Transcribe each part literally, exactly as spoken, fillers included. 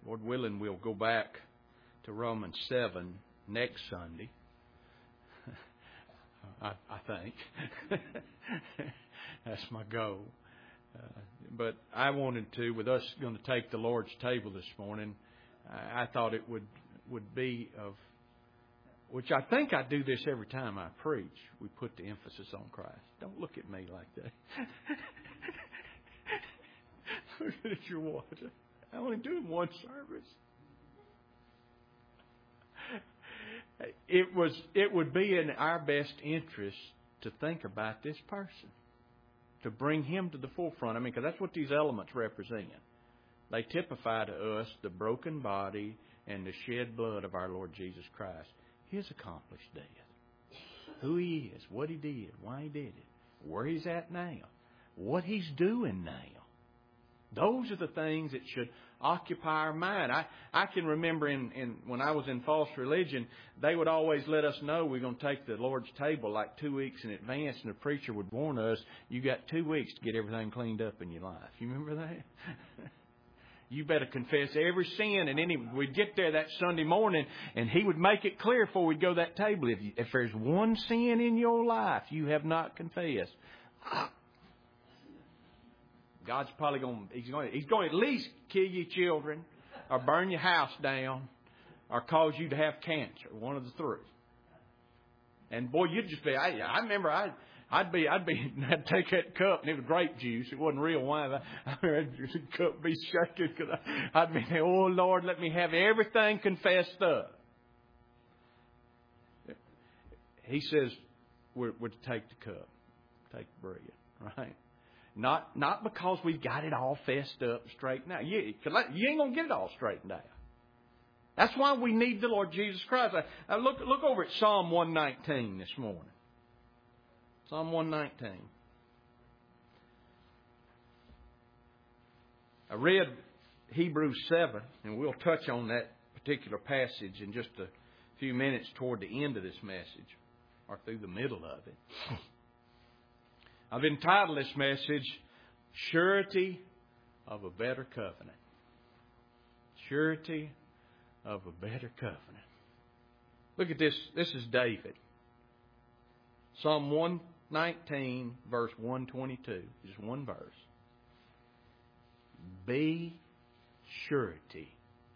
Lord willing, we'll go back to Romans seven next Sunday. I, I think. That's my goal. Uh, but I wanted to, with us going to take the Lord's table this morning, I, I thought it would, would be of, which I think I do this every time I preach, we put the emphasis on Christ. Don't look at me like that. Look at your water. I only do one service. It was. It would be in our best interest to think about this person, to bring him to the forefront. I mean, because that's what these elements represent. They typify to us the broken body and the shed blood of our Lord Jesus Christ. His accomplished death. Who He is, what He did, why He did it, where He's at now, what He's doing now. Those are the things that should occupy our mind. I, I can remember in, in when I was in false religion, they would always let us know we're going to take the Lord's table like two weeks in advance, and the preacher would warn us, you got two weeks to get everything cleaned up in your life. You remember that? You better confess every sin. And then he, we'd get there that Sunday morning, and he would make it clear before we'd go to that table. If, you, if there's one sin in your life you have not confessed, God's probably going. He's going. He's going to at least kill your children, or burn your house down, or cause you to have cancer. One of the three. And boy, you'd just be. I, I remember. I. I'd be. I'd be. I'd take that cup, and it was grape juice. It wasn't real wine. I, I remember the cup be shaking because I, I'd be saying, "Oh Lord, let me have everything confessed up." He says, "We're, we're to take the cup, take the bread, right?" Not not because we've got it all fessed up, straightened out. You, you ain't going to get it all straightened out. That's why we need the Lord Jesus Christ. I, I look, look over at Psalm one nineteen this morning. Psalm one nineteen. I read Hebrews seven, and we'll touch on that particular passage in just a few minutes toward the end of this message, or through the middle of it. I've entitled this message, Surety of a Better Covenant. Surety of a Better Covenant. Look at this. This is David. Psalm one nineteen, verse one twenty-two. Just one verse. Be surety.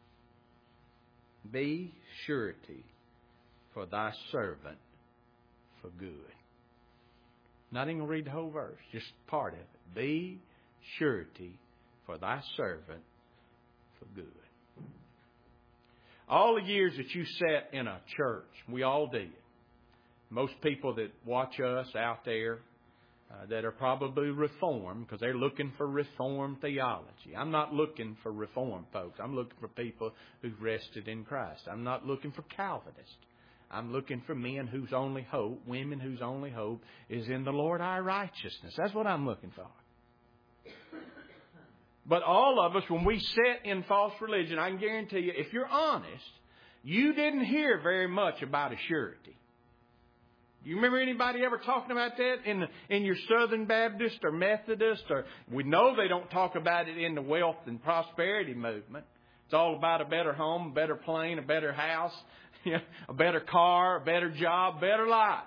Be surety for thy servant for good. Not even going to read the whole verse, just part of it. Be surety for thy servant for good. All the years that you sat in a church, we all did. Most people that watch us out there uh, that are probably Reformed, because they're looking for Reformed theology. I'm not looking for Reformed folks. I'm looking for people who've rested in Christ. I'm not looking for Calvinists. I'm looking for men whose only hope, women whose only hope is in the Lord our righteousness. That's what I'm looking for. But all of us, when we sit in false religion, I can guarantee you, if you're honest, you didn't hear very much about a surety. Do you remember anybody ever talking about that in the, in your Southern Baptist or Methodist? Or we know they don't talk about it in the wealth and prosperity movement. It's all about a better home, a better plane, a better house, a better car, a better job, better life.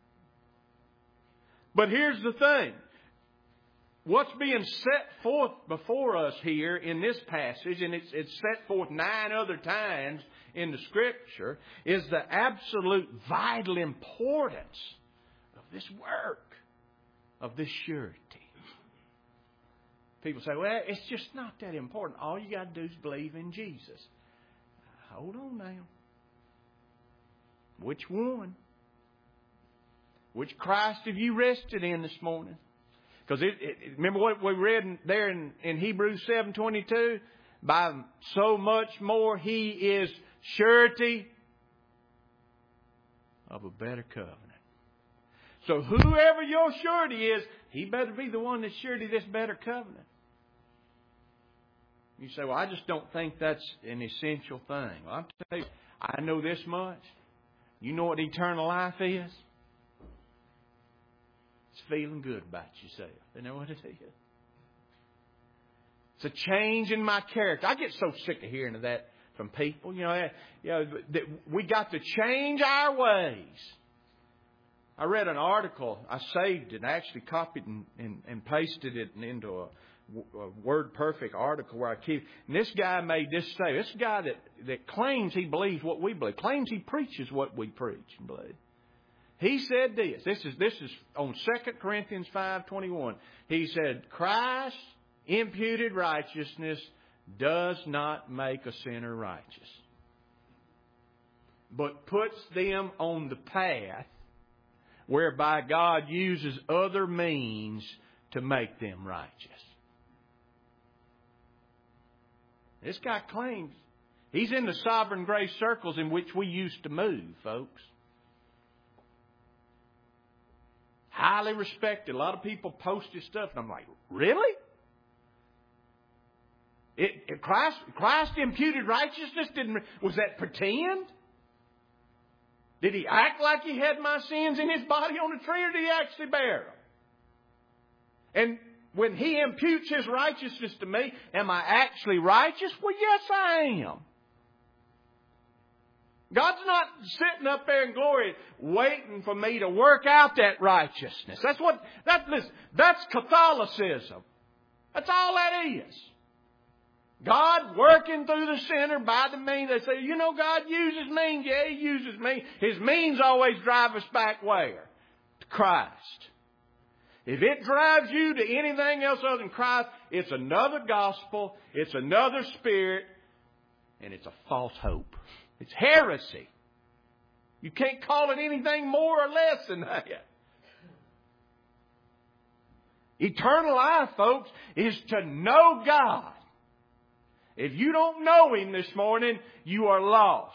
But here's the thing. What's being set forth before us here in this passage, and it's, it's set forth nine other times in the Scripture, is the absolute vital importance of this work, of this surety. People say, well, it's just not that important. All you got to do is believe in Jesus. Hold on now. Which one? Which Christ have you rested in this morning? Because it, it, remember what we read in, there in, in Hebrews seven twenty-two? By so much more He is surety of a better covenant. So whoever your surety is, he better be the one that's surety this better covenant. You say, well, I just don't think that's an essential thing. Well, I'll tell you, I know this much. You know what eternal life is? It's feeling good about yourself. You know what it is? It's a change in my character. I get so sick of hearing of that from people. You know, you know that we got to change our ways. I read an article. I saved it. I actually copied and, and, and pasted it into a, a Word Perfect article where I keep. And this guy made this statement. This guy that, that claims he believes what we believe, claims he preaches what we preach and believe. He said this. This is this is on Second Corinthians five twenty-one. He said, Christ's imputed righteousness does not make a sinner righteous, but puts them on the path whereby God uses other means to make them righteous. This guy claims he's in the sovereign grace circles in which we used to move, folks. Highly respected. A lot of people post his stuff, and I'm like, really? It, it, Christ, Christ imputed righteousness didn't. Was that pretend? Did he act like he had my sins in his body on the tree, or did he actually bear them? And when he imputes his righteousness to me, am I actually righteous? Well, yes, I am. God's not sitting up there in glory waiting for me to work out that righteousness. That's what that listen, that's Catholicism. That's all that is. God working through the sinner by the means. They say, you know, God uses means. Yeah, He uses means. His means always drive us back where? To Christ. If it drives you to anything else other than Christ, it's another gospel, it's another spirit, and it's a false hope. It's heresy. You can't call it anything more or less than that. Eternal life, folks, is to know God. If you don't know Him this morning, you are lost.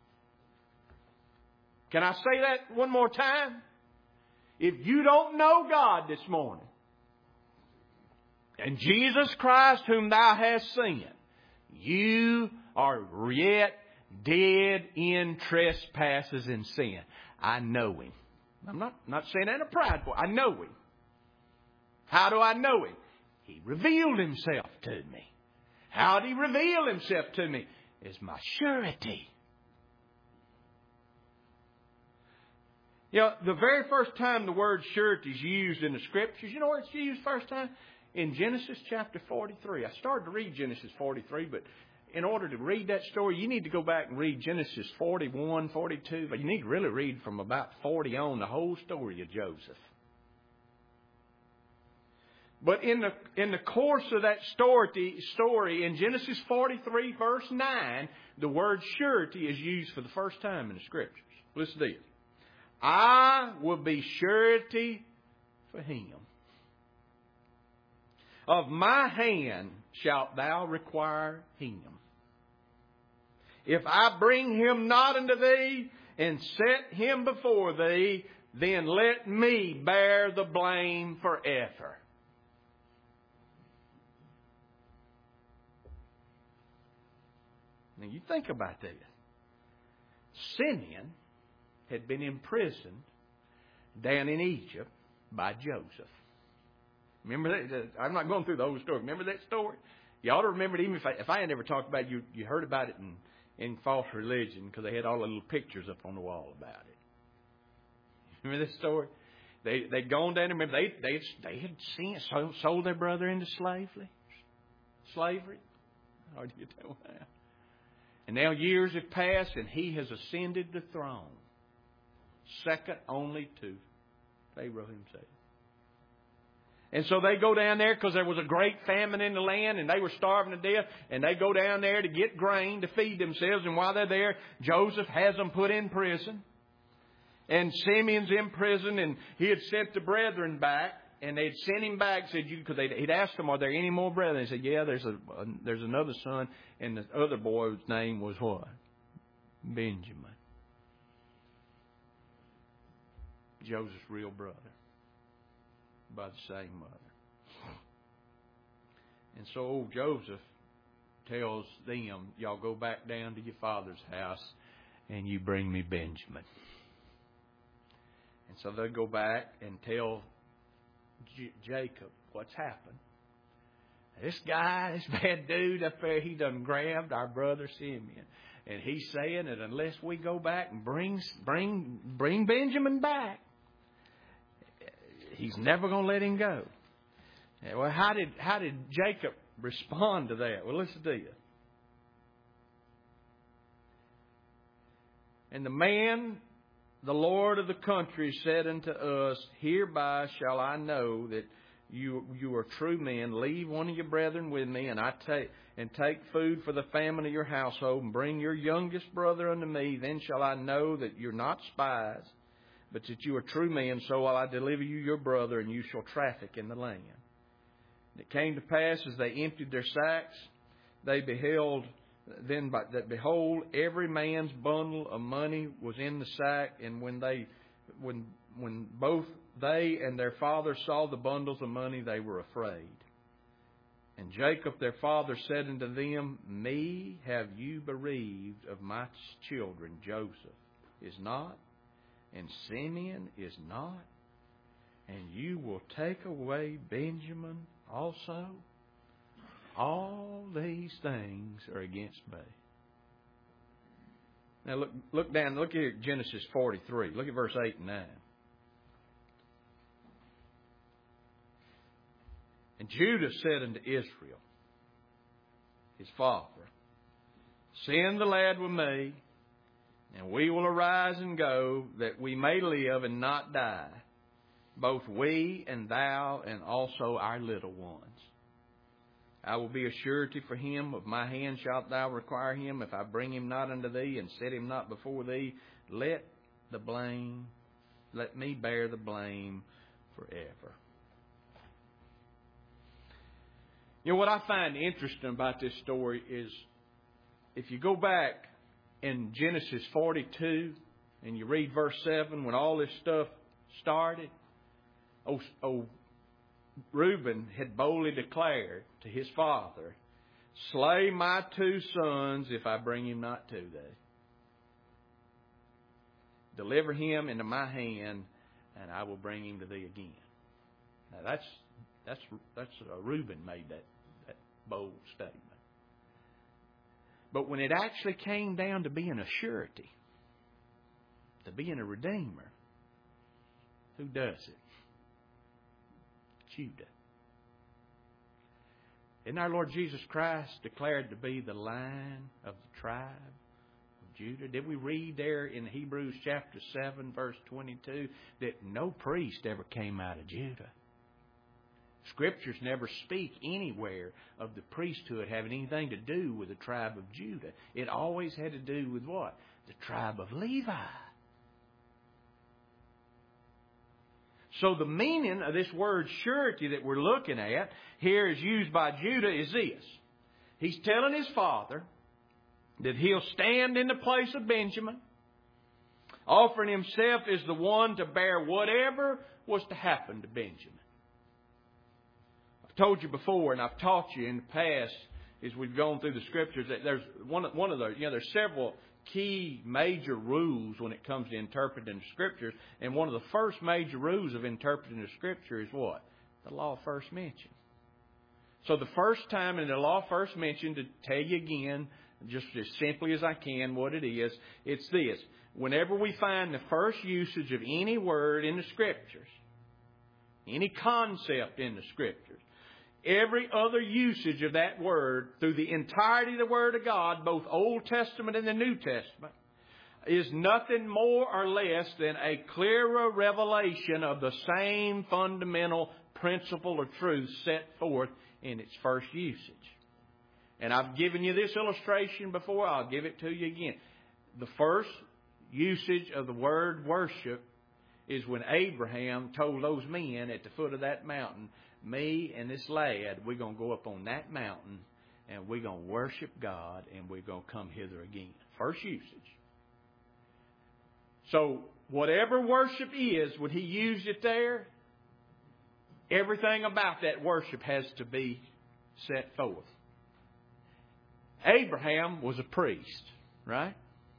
Can I say that one more time? If you don't know God this morning, and Jesus Christ whom thou hast seen, you are yet dead in trespasses and sin. I know Him. I'm not, not saying that in a prideful. I know Him. How do I know Him? He revealed Himself to me. How did He reveal Himself to me? Is my surety. You know, the very first time the word surety is used in the Scriptures, you know where it's used first time? In Genesis chapter forty-three. I started to read Genesis forty-three, but in order to read that story, you need to go back and read Genesis forty-one, forty-two. But you need to really read from about forty on the whole story of Joseph. But in the in the course of that story, story in Genesis forty-three, verse nine, the word surety is used for the first time in the Scriptures. Listen to this. I will be surety for him. Of my hand shalt thou require him. If I bring him not unto thee and set him before thee, then let me bear the blame forever. Now you think about this. Simeon had been imprisoned down in Egypt by Joseph. Remember that? I'm not going through the whole story. Remember that story? You ought to remember it, even if I, if I had never talked about it, you, you heard about it in, in false religion because they had all the little pictures up on the wall about it. Remember this story? They, they'd gone down there. Remember, they, they, they had seen, sold, sold their brother into slavery. Slavery. Hard to get that one out. And now years have passed and he has ascended the throne. Second only to Pharaoh himself. And so they go down there because there was a great famine in the land and they were starving to death. And they go down there to get grain to feed themselves. And while they're there, Joseph has them put in prison. And Simeon's in prison and he had sent the brethren back. And they'd sent him back, said you, because he'd asked them, are there any more brethren? They said, yeah, there's a, a there's another son. And the other boy's name was what? Benjamin. Joseph's real brother. By the same mother. And so old Joseph tells them, y'all go back down to your father's house and you bring me Benjamin. And so they go back and tell J- Jacob what's happened. This guy, this bad dude up there, he done grabbed our brother Simeon. And he's saying that unless we go back and bring, bring, bring Benjamin back, he's never going to let him go. Well, how did, how did Jacob respond to that? Well, listen to this. And the man, the Lord of the country, said unto us, Hereby shall I know that you you are true men. Leave one of your brethren with me, and I take and take food for the famine of your household, and bring your youngest brother unto me. Then shall I know that you're not spies, but that you are true men. So will I deliver you your brother, and you shall traffic in the land. And it came to pass, as they emptied their sacks, they beheld then that behold, every man's bundle of money was in the sack, and when they when when both they and their father saw the bundles of money, they were afraid. And Jacob their father said unto them, Me have you bereaved of my children. Joseph is not, and Simeon is not, and you will take away Benjamin also? All these things are against me. Now look, look down, look here at Genesis forty-three. Look at verse eight and nine. And Judah said unto Israel, his father, Send the lad with me, and we will arise and go, that we may live and not die, both we and thou, and also our little ones. I will be a surety for him. Of my hand shalt thou require him. If I bring him not unto thee, and set him not before thee, let the blame, let me bear the blame forever. You know, what I find interesting about this story is, if you go back in Genesis forty-two, and you read verse seven, when all this stuff started, oh, oh Reuben had boldly declared to his father, Slay my two sons if I bring him not to thee. Deliver him into my hand, and I will bring him to thee again. Now that's that's that's uh, Reuben made that, that bold statement. But when it actually came down to being a surety, to being a redeemer, who does it? Judah. Isn't our Lord Jesus Christ declared to be the Lion of the tribe of Judah? Did we read there in Hebrews chapter seven, verse twenty-two, that no priest ever came out of Judah? Scriptures never speak anywhere of the priesthood having anything to do with the tribe of Judah. It always had to do with what? The tribe of Levi. So the meaning of this word surety that we're looking at here is used by Judah is this. He's telling his father that he'll stand in the place of Benjamin, offering himself as the one to bear whatever was to happen to Benjamin. I've told you before, and I've taught you in the past as we've gone through the Scriptures, that there's one, one of those, you know, there's several key major rules when it comes to interpreting the Scriptures. And one of the first major rules of interpreting the Scripture is what? The law first mentioned. So the first time in the law first mentioned, to tell you again, just as simply as I can what it is, it's this. Whenever we find the first usage of any word in the Scriptures, any concept in the Scriptures, every other usage of that word through the entirety of the Word of God, both Old Testament and the New Testament, is nothing more or less than a clearer revelation of the same fundamental principle or truth set forth in its first usage. And I've given you this illustration before. I'll give it to you again. The first usage of the word worship is when Abraham told those men at the foot of that mountain, me and this lad, we're going to go up on that mountain and we're going to worship God and we're going to come hither again. First usage. So whatever worship is, when he used it there, everything about that worship has to be set forth. Abraham was a priest, right?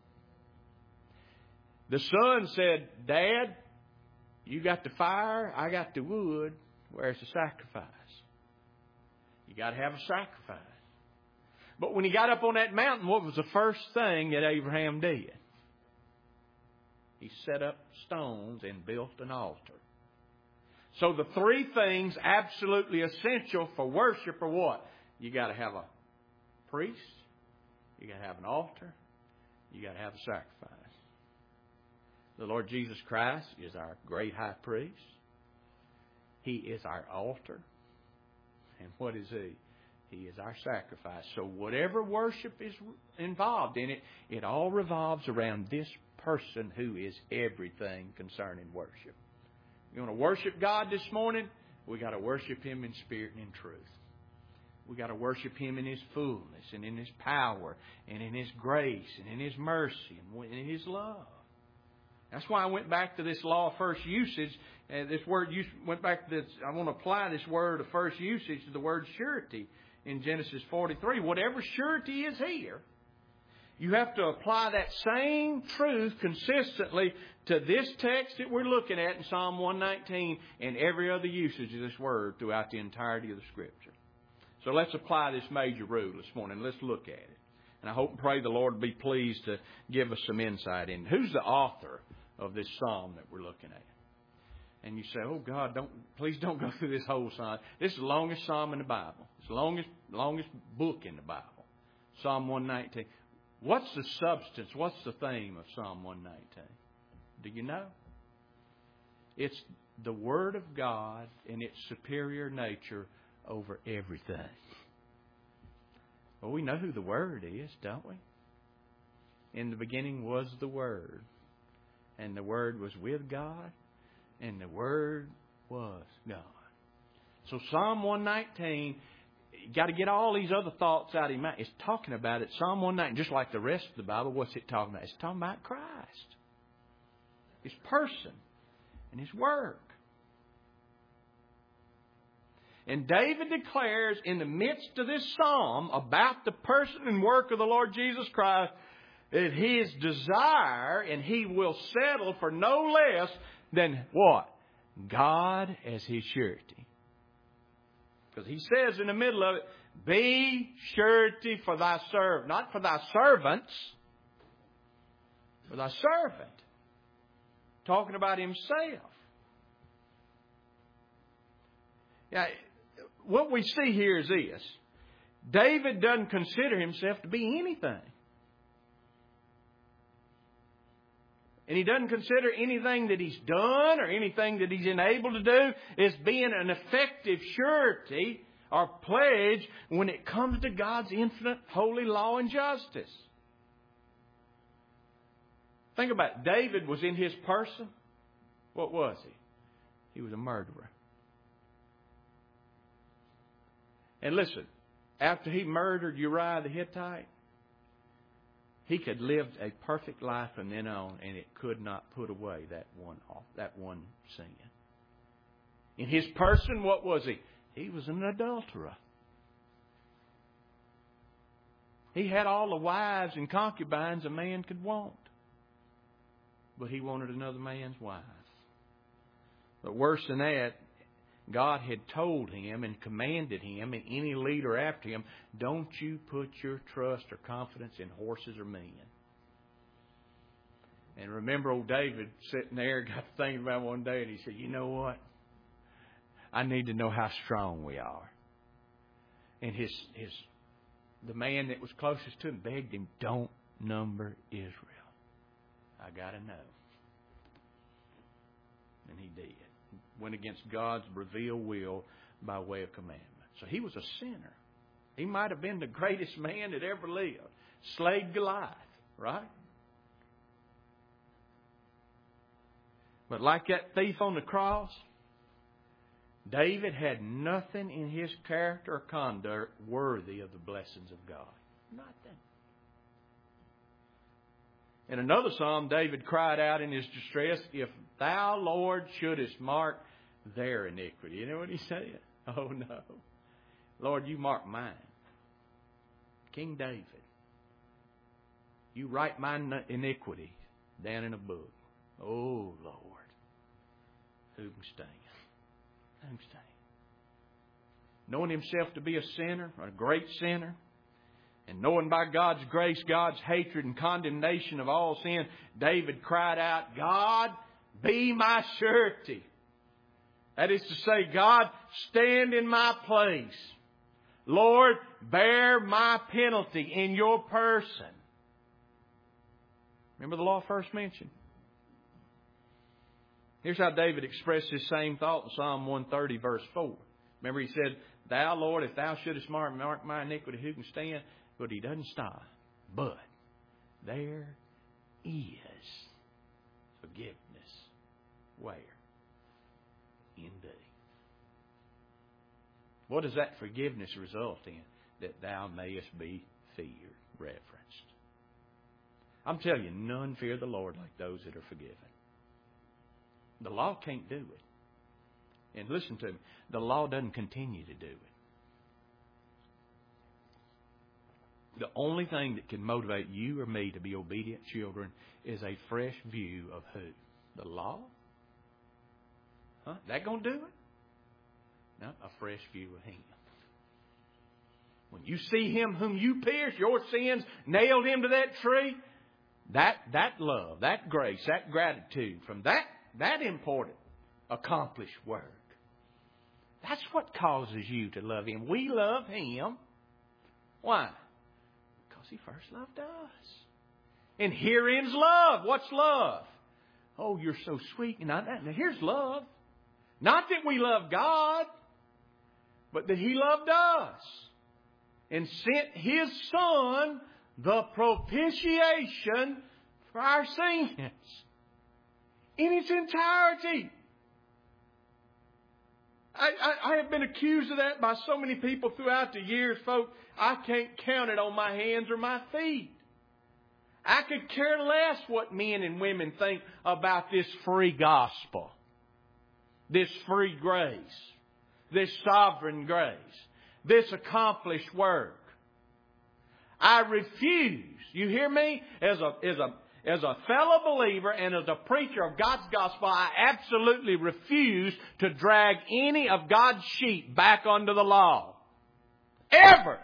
The son said, Dad, you got the fire, I got the wood. Where's the sacrifice? You got to have a sacrifice. But when he got up on that mountain, what was the first thing that Abraham did? He set up stones and built an altar. So the three things absolutely essential for worship are what? You got to have a priest. You got to have an altar. You got to have a sacrifice. The Lord Jesus Christ is our great high priest. He is our altar. And what is He? He is our sacrifice. So whatever worship is involved in it, it all revolves around this person who is everything concerning worship. You want to worship God this morning? We got to worship Him in spirit and in truth. We got to worship Him in His fullness and in His power and in His grace and in His mercy and in His love. That's why I went back to this law of first usage. Uh, this word use went back to this. I want to apply this word of first usage to the word surety in Genesis forty-three. Whatever surety is here, you have to apply that same truth consistently to this text that we're looking at in Psalm one nineteen and every other usage of this word throughout the entirety of the Scripture. So let's apply this major rule this morning. Let's look at it. And I hope and pray the Lord will be pleased to give us some insight in who's the author of this psalm that we're looking at. And you say, oh God, don't please don't go through this whole psalm. This is the longest psalm in the Bible. It's the longest, longest book in the Bible. Psalm one nineteen. What's the substance? What's the theme of Psalm one nineteen? Do you know? It's the Word of God in its superior nature over everything. Well, we know who the Word is, don't we? In the beginning was the Word. And the Word was with God. And the Word was God. So Psalm one nineteen, you got to get all these other thoughts out of your mind. It's talking about it. Psalm one nineteen, just like the rest of the Bible, what's it talking about? It's talking about Christ. His person and His work. And David declares in the midst of this psalm about the person and work of the Lord Jesus Christ that his desire, and he will settle for no less than what? God as his surety. Because he says in the middle of it, be surety for thy servant. Not for thy servants, for thy servant. Talking about himself. Yeah, what we see here is this. David doesn't consider himself to be anything. And he doesn't consider anything that he's done or anything that he's enabled to do as being an effective surety or pledge when it comes to God's infinite holy law and justice. Think about it. David was in his person. What was he? He was a murderer. And listen, after he murdered Uriah the Hittite, he could live a perfect life from then on, and it could not put away that one off, that one sin. In his person, what was he? He was an adulterer. He had all the wives and concubines a man could want. But he wanted another man's wife. But worse than that, God had told him and commanded him and any leader after him, don't you put your trust or confidence in horses or men. And remember old David sitting there, got thinking about one day, and he said, you know what? I need to know how strong we are. And his his the man that was closest to him begged him, don't number Israel. I got to know. And he did. Went against God's revealed will by way of commandment. So he was a sinner. He might have been the greatest man that ever lived. Slayed Goliath, right? But like that thief on the cross, David had nothing in his character or conduct worthy of the blessings of God. Nothing. In another psalm, David cried out in his distress, if thou, Lord, shouldest mark their iniquity. You know what he said? Oh, no. Lord, you mark mine. King David. You write my iniquity down in a book. Oh, Lord. Who can stand? Who can stand? knowing himself to be a sinner, a great sinner, and knowing by God's grace, God's hatred and condemnation of all sin, David cried out, God, be my surety. That is to say, God, stand in my place. Lord, bear my penalty in your person. Remember the law first mentioned? Here's how David expressed this same thought in Psalm one thirty, verse four. Remember he said, Thou, Lord, if thou shouldest mark, mark my iniquity, who can stand? But he doesn't stop. But there is forgiveness. Where? In thee. What does that forgiveness result in? That thou mayest be feared, reverenced. I'm telling you, none fear the Lord like those that are forgiven. The law can't do it. And listen to me, the law doesn't continue to do it. The only thing that can motivate you or me to be obedient children is a fresh view of who? The law? Huh? That gonna do it? No, a fresh view of Him. When you see Him whom you pierced, your sins nailed Him to that tree, that that love, that grace, that gratitude from that that important, accomplished work. That's what causes you to love Him. We love Him. Why? Because He first loved us. And herein's love. What's love? Oh, you're so sweet. Now, here's love. Not that we love God, but that He loved us and sent His Son, the propitiation for our sins, in its entirety. I, I, I have been accused of that by so many people throughout the years, folks. I can't count it on my hands or my feet. I could care less what men and women think about this free gospel, this free grace, this sovereign grace, this accomplished work. I refuse, you hear me, as a, as a, as a fellow believer and as a preacher of God's gospel, I absolutely refuse to drag any of God's sheep back under the law. Ever.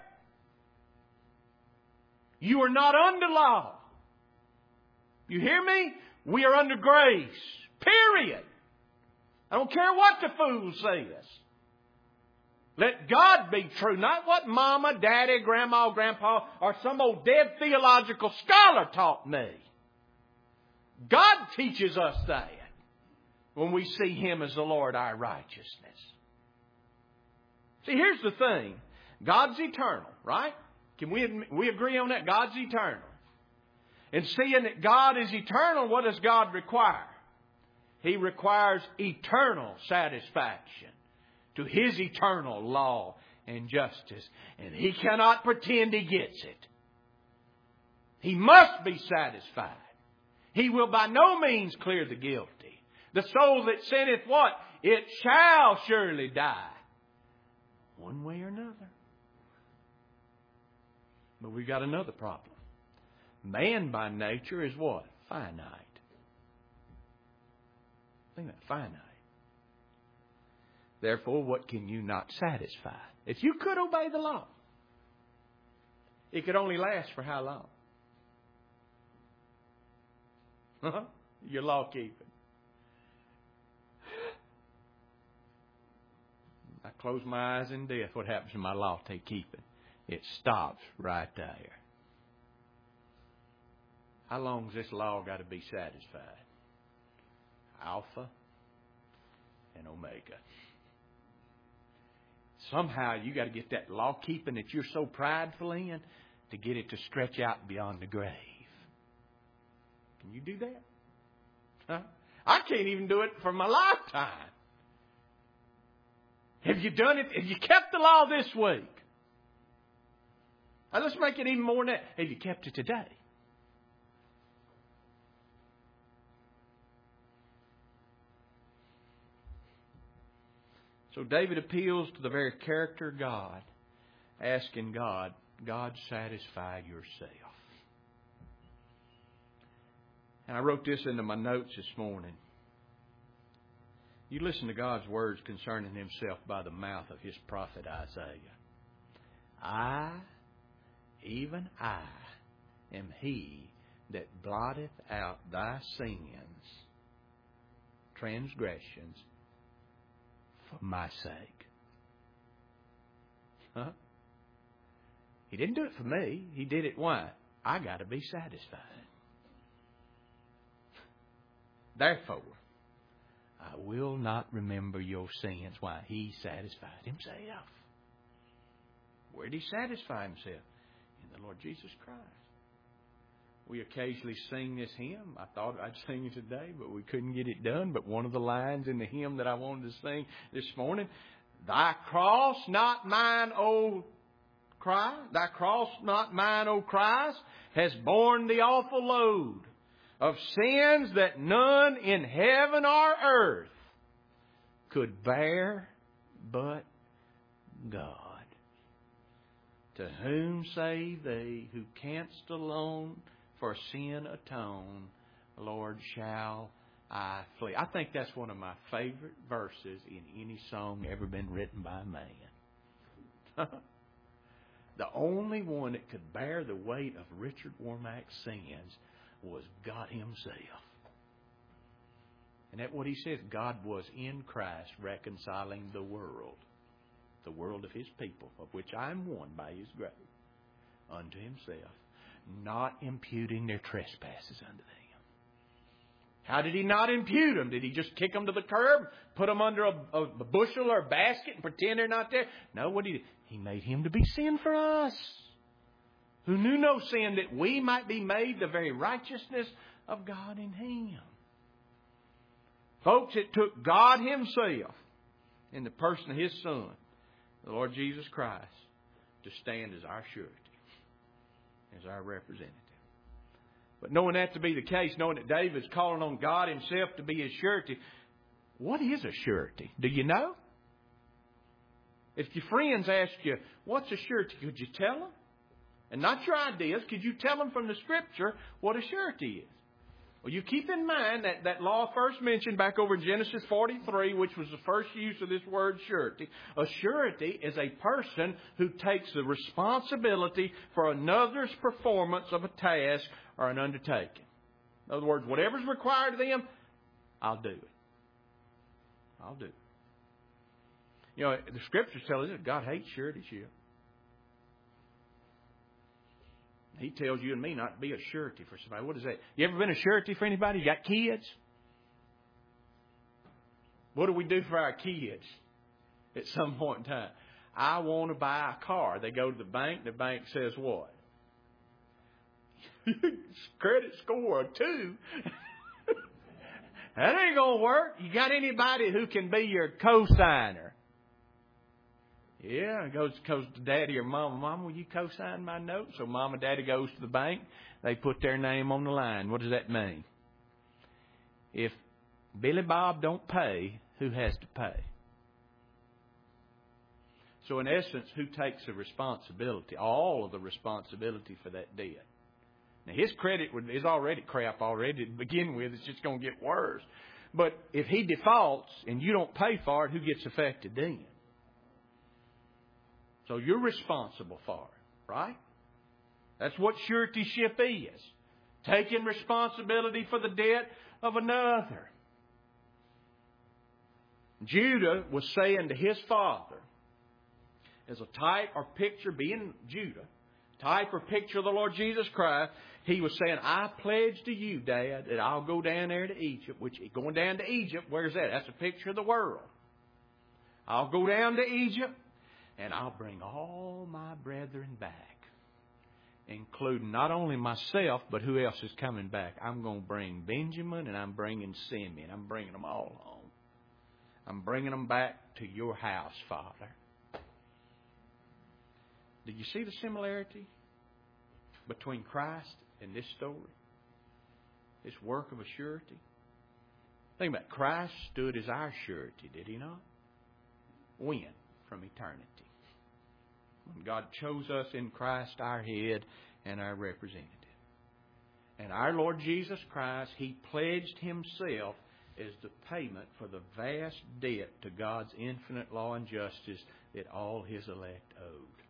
You are not under law. You hear me? We are under grace. Period. I don't care what the fool says. Let God be true, not what mama, daddy, grandma, grandpa, or some old dead theological scholar taught me. God teaches us that when we see Him as the Lord, our righteousness. See, here's the thing. God's eternal, right? Can we, we agree on that? God's eternal. And seeing that God is eternal, what does God require? He requires eternal satisfaction to His eternal law and justice. And He cannot pretend He gets it. He must be satisfied. He will by no means clear the guilty. The soul that sinneth what? It shall surely die. One way or another. But we've got another problem. Man by nature is what? Finite. Think that, finite. Therefore, what can you not satisfy? If you could obey the law, it could only last for how long? Huh? Your law keeping. I close my eyes in death. What happens to my law keeping? It stops right there. How long has this law got to be satisfied? Alpha and Omega. Somehow you got to get that law keeping that you're so prideful in to get it to stretch out beyond the grave. Can you do that? Huh? I can't even do it for my lifetime. Have you done it? Have you kept the law this week? Now let's make it even more than that. Have you kept it today? So David appeals to the very character of God, asking God, God, satisfy yourself. And I wrote this into my notes this morning. You listen to God's words concerning Himself by the mouth of His prophet Isaiah. I, even I, am He that blotteth out thy sins, transgressions, for my sake. Huh? He didn't do it for me. He did it why? I got to be satisfied. Therefore, I will not remember your sins. Why? He satisfied Himself. Where did He satisfy Himself? In the Lord Jesus Christ. We occasionally sing this hymn. I thought I'd sing it today, but we couldn't get it done. But one of the lines in the hymn that I wanted to sing this morning, Thy cross, not mine, O Christ, Thy cross, not mine, O Christ, has borne the awful load of sins that none in heaven or earth could bear but God. To whom save Thee, who canst alone for sin atone, Lord, shall I flee. I think that's one of my favorite verses in any song ever been written by a man. The only one that could bear the weight of Richard Warmack's sins was God Himself. And that's what He says. God was in Christ reconciling the world, the world of His people, of which I am one by His grace, unto Himself, not imputing their trespasses unto them. How did He not impute them? Did He just kick them to the curb, put them under a, a bushel or a basket and pretend they're not there? No, what did He do? He made Him to be sin for us, who knew no sin, that we might be made the very righteousness of God in Him. Folks, it took God Himself in the person of His Son, the Lord Jesus Christ, to stand as our surety, as our representative. But knowing that to be the case, knowing that David's calling on God Himself to be his surety, what is a surety? Do you know? If your friends ask you, what's a surety? Could you tell them? And not your ideas. Could you tell them from the Scripture what a surety is? Well, you keep in mind that, that law first mentioned back over in Genesis forty-three, which was the first use of this word surety. A surety is a person who takes the responsibility for another's performance of a task or an undertaking. In other words, whatever's required of them, I'll do it. I'll do it. You know, the Scriptures tell us that God hates suretyship. He tells you and me not to be a surety for somebody. What is that? You ever been a surety for anybody? You got kids? What do we do for our kids at some point in time? I want to buy a car. They go to the bank. The bank says what? Credit score of two. That ain't going to work. You got anybody who can be your co-signer? Yeah, it goes, goes to daddy or mama. Mama, will you co-sign my note? So mama and daddy goes to the bank. They put their name on the line. What does that mean? If Billy Bob don't pay, who has to pay? So in essence, who takes the responsibility? All of the responsibility for that debt. Now his credit is already crap already to begin with. It's just going to get worse. But if he defaults and you don't pay for it, who gets affected then? So you're responsible for it, right? That's what suretyship is. Taking responsibility for the debt of another. Judah was saying to his father, as a type or picture, being Judah, type or picture of the Lord Jesus Christ, he was saying, I pledge to you, Dad, that I'll go down there to Egypt. Which, going down to Egypt, where's that? That's a picture of the world. I'll go down to Egypt. And I'll bring all my brethren back, including not only myself, but who else is coming back. I'm going to bring Benjamin and I'm bringing Simeon. I'm bringing them all home. I'm bringing them back to your house, Father. Did you see the similarity between Christ and this story? This work of a surety? Think about it. Christ stood as our surety, did He not? When? From eternity. When God chose us in Christ, our head and our representative. And our Lord Jesus Christ, He pledged Himself as the payment for the vast debt to God's infinite law and justice that all His elect owed.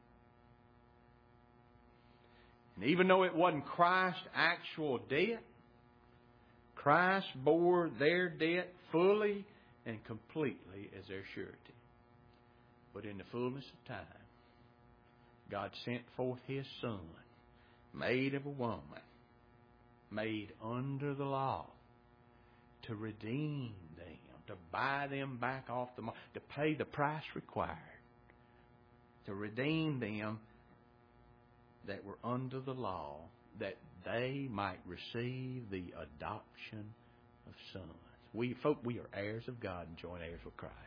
And even though it wasn't Christ's actual debt, Christ bore their debt fully and completely as their surety. But in the fullness of time, God sent forth His Son, made of a woman, made under the law, to redeem them, to buy them back off the market, to pay the price required, to redeem them that were under the law, that they might receive the adoption of sons. We folk, we are heirs of God and joint heirs with Christ.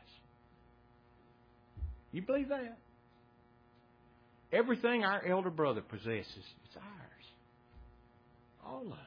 You believe that? Everything our elder brother possesses, it's ours. All of it.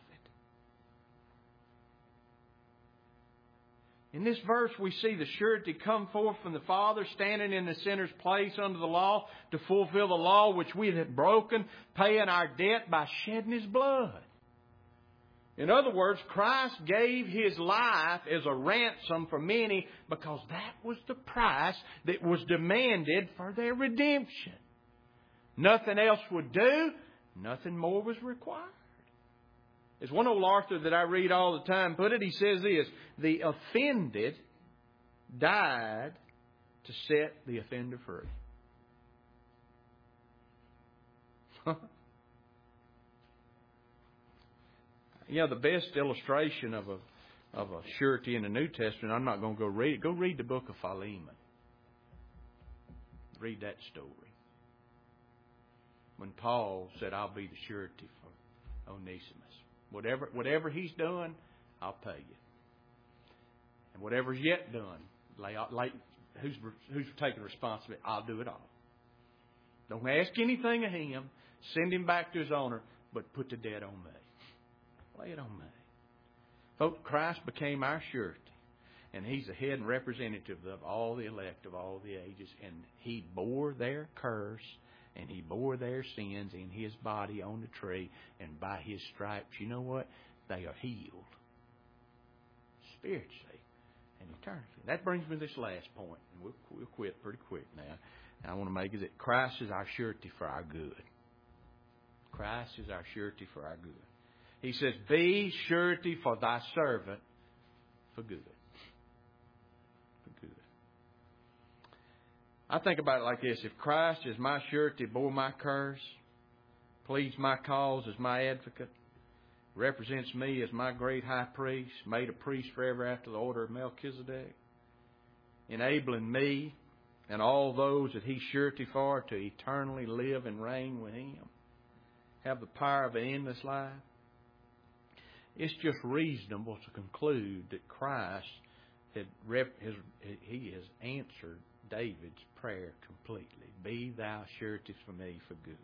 In this verse, we see the surety come forth from the Father, standing in the sinner's place under the law to fulfill the law which we had broken, paying our debt by shedding His blood. In other words, Christ gave His life as a ransom for many because that was the price that was demanded for their redemption. Nothing else would do. Nothing more was required. As one old author that I read all the time put it, he says this: the offended died to set the offender free. You know, the best illustration of a of a surety in the New Testament, I'm not going to go read it. Go read the book of Philemon. Read that story. When Paul said, I'll be the surety for Onesimus. Whatever whatever he's done, I'll pay you. And whatever's yet done, lay, lay, who's, who's taking responsibility? I'll do it all. Don't ask anything of him. Send him back to his owner, but put the debt on me. Lay it on me. Folks, Christ became our surety. And He's the head and representative of all the elect of all the ages. And He bore their curse. And He bore their sins in His body on the tree. And by His stripes, you know what? They are healed. Spiritually and eternally. That brings me to this last point. And we'll, we'll quit pretty quick now. And I want to make it that Christ is our surety for our good. Christ is our surety for our good. He says, be surety for thy servant for good. For good. I think about it like this. If Christ is my surety, bore my curse, pleads my cause as my advocate, represents me as my great high priest, made a priest forever after the order of Melchizedek, enabling me and all those that He's surety for to eternally live and reign with Him, have the power of an endless life, it's just reasonable to conclude that Christ had rep, has, He has answered David's prayer completely. Be thou surety for me for good.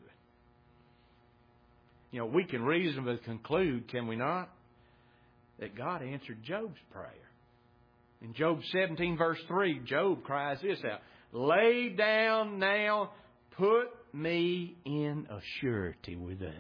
You know, we can reasonably conclude, can we not, that God answered Job's prayer. In Job seventeen, verse three, Job cries this out: lay down now, put me in a surety with thee.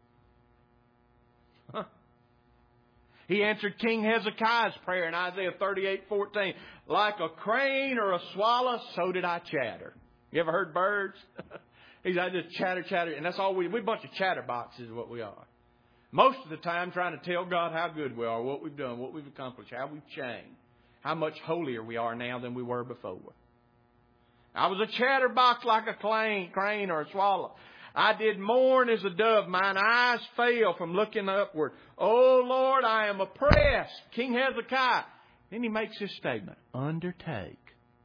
Huh? He answered King Hezekiah's prayer in Isaiah thirty-eight fourteen. Like a crane or a swallow, so did I chatter. You ever heard birds? He's I just chatter, chatter. And that's all we, we're a bunch of chatterboxes is what we are. Most of the time trying to tell God how good we are, what we've done, what we've accomplished, how we've changed, how much holier we are now than we were before. I was a chatterbox like a crane, crane or a swallow. I did mourn as a dove. Mine eyes fail from looking upward. Oh, Lord, I am oppressed. King Hezekiah. Then he makes this statement. Undertake.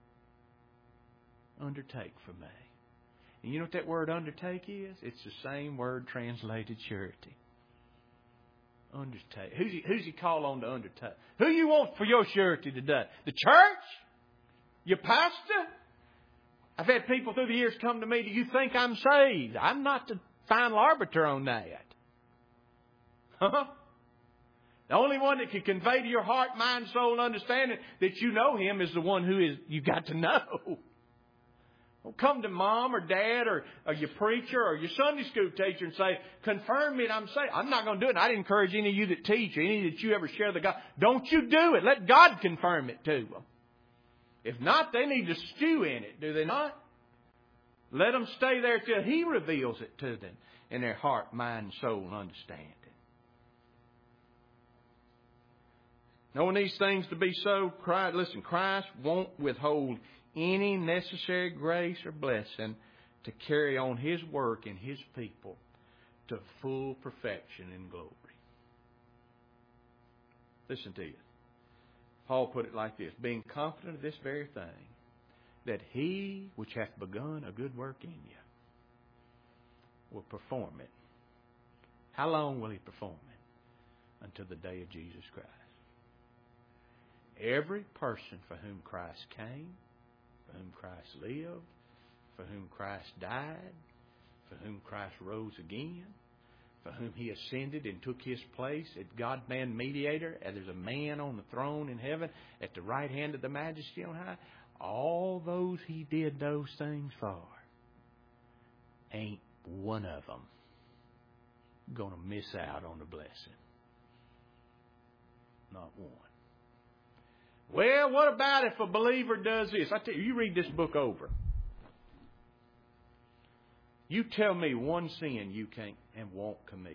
Undertake for me. And you know what that word undertake is? It's the same word translated surety. Undertake. Who's he, who's he call on to undertake? Who you want for your surety today? The church? Your pastor? I've had people through the years come to me, do you think I'm saved? I'm not the final arbiter on that. Huh? The only one that can convey to your heart, mind, soul, and understanding that you know Him is the one who is you got to know. Don't come to mom or dad or, or your preacher or your Sunday school teacher and say, confirm me and I'm saved. I'm not going to do it. And I'd encourage any of you that teach or any that you ever share the gospel. Don't you do it. Let God confirm it to them. If not, they need to stew in it, do they not? Let them stay there till He reveals it to them in their heart, mind, soul, and understanding. Knowing these things to be so, Christ, listen, Christ won't withhold any necessary grace or blessing to carry on His work in His people to full perfection and glory. Listen to you. Paul put it like this, being confident of this very thing, that He which hath begun a good work in you will perform it. How long will He perform it? Until the day of Jesus Christ. Every person for whom Christ came, for whom Christ lived, for whom Christ died, for whom Christ rose again, for whom He ascended and took His place as God-man mediator, and there's a man on the throne in heaven at the right hand of the Majesty on high. All those He did those things for, ain't one of them going to miss out on the blessing. Not one. Well, what about if a believer does this? I tell you, you read this book over. You tell me one sin you can't and won't commit.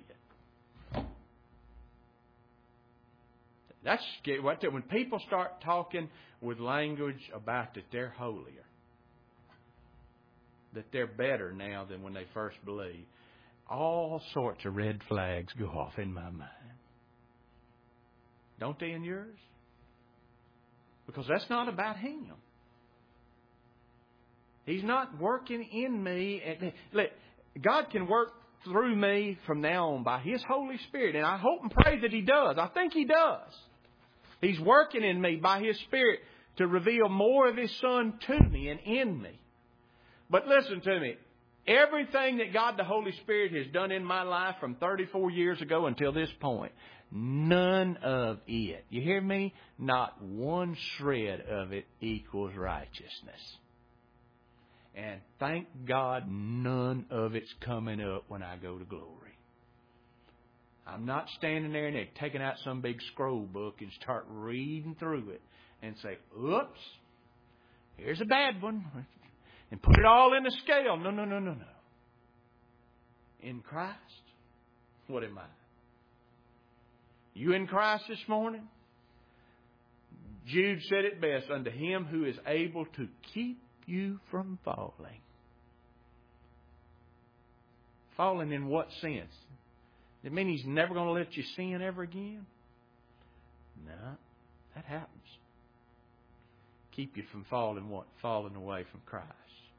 That's scary. When people start talking with language about that they're holier, that they're better now than when they first believed, all sorts of red flags go off in my mind. Don't they in yours? Because that's not about Him. He's not working in me. Look, God can work through me from now on by His Holy Spirit. And I hope and pray that He does. I think He does. He's working in me by His Spirit to reveal more of His Son to me and in me. But listen to me. Everything that God the Holy Spirit has done in my life from thirty-four years ago until this point, none of it, you hear me? Not one shred of it equals righteousness. And thank God none of it's coming up when I go to glory. I'm not standing there and they're taking out some big scroll book and start reading through it and say, oops, here's a bad one. And put it all in the scale. No, no, no, no, no. In Christ, what am I? You in Christ this morning? Jude said it best, unto Him who is able to keep you from falling. Falling in what sense? Does it mean He's never going to let you sin ever again? No, that happens. Keep you from falling what? Falling away from Christ.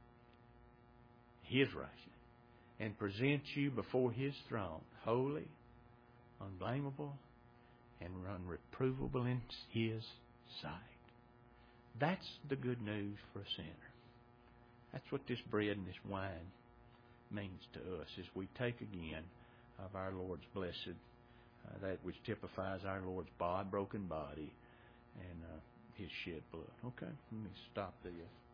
His righteousness. And present you before His throne, holy, unblameable, and unreprovable in His sight. That's the good news for a sinner. That's what this bread and this wine means to us as we take again of our Lord's blessed, uh, that which typifies our Lord's body, broken body, and uh, His shed blood. Okay, let me stop there.